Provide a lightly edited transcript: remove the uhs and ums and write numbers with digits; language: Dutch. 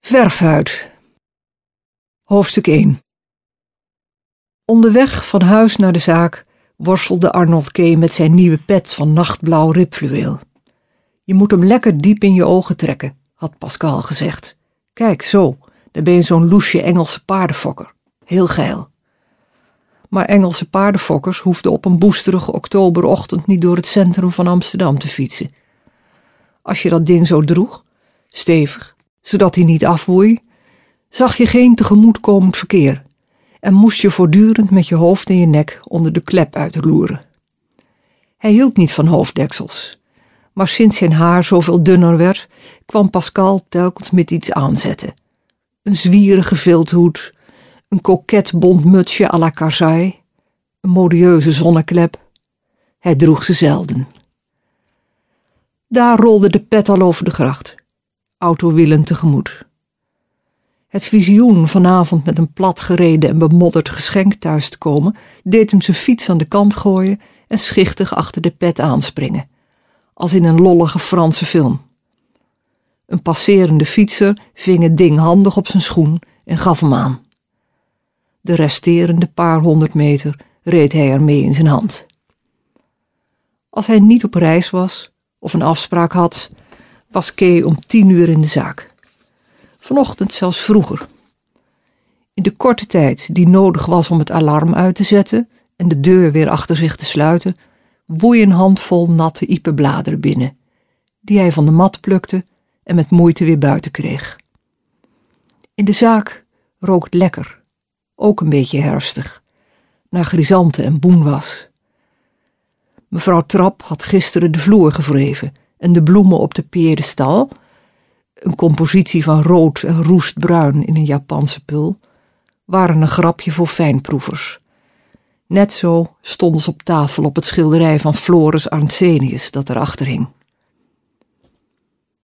Verfhuid. Hoofdstuk 1. Onderweg van huis naar de zaak worstelde Arnold K. met zijn nieuwe pet van nachtblauw ribfluweel. Je moet hem lekker diep in je ogen trekken, had Pascal gezegd. Kijk, zo, dan ben je zo'n loesje Engelse paardenfokker. Heel geil. Maar Engelse paardenfokkers hoefden op een boesterige oktoberochtend niet door het centrum van Amsterdam te fietsen. Als je dat ding zo droeg, stevig, zodat hij niet afwoei, zag je geen tegemoetkomend verkeer en moest je voortdurend met je hoofd en je nek onder de klep uitloeren. Hij hield niet van hoofddeksels, maar sinds zijn haar zoveel dunner werd, kwam Pascal telkens met iets aanzetten. Een zwierige vilthoed, een koket bont mutsje à la Karzai, een modieuze zonneklep. Hij droeg ze zelden. Daar rolde de pet al over de gracht, autowielen tegemoet. Het visioen vanavond met een platgereden en bemodderd geschenk thuis te komen, deed hem zijn fiets aan de kant gooien en schichtig achter de pet aanspringen, als in een lollige Franse film. Een passerende fietser ving het ding handig op zijn schoen en gaf hem aan. De resterende paar 100 meter reed hij ermee in zijn hand. Als hij niet op reis was of een afspraak had, was Kay om 10 uur in de zaak. Vanochtend zelfs vroeger. In de korte tijd die nodig was om het alarm uit te zetten en de deur weer achter zich te sluiten, woei een handvol natte iepenbladeren binnen, die hij van de mat plukte en met moeite weer buiten kreeg. In de zaak rook het lekker, ook een beetje herfstig, naar grisanten en boenwas. Mevrouw Trap had gisteren de vloer gewreven en de bloemen op de piedestal, een compositie van rood en roestbruin in een Japanse pul, waren een grapje voor fijnproevers. Net zo stonden ze op tafel op het schilderij van Floris Arnsenius dat erachter hing.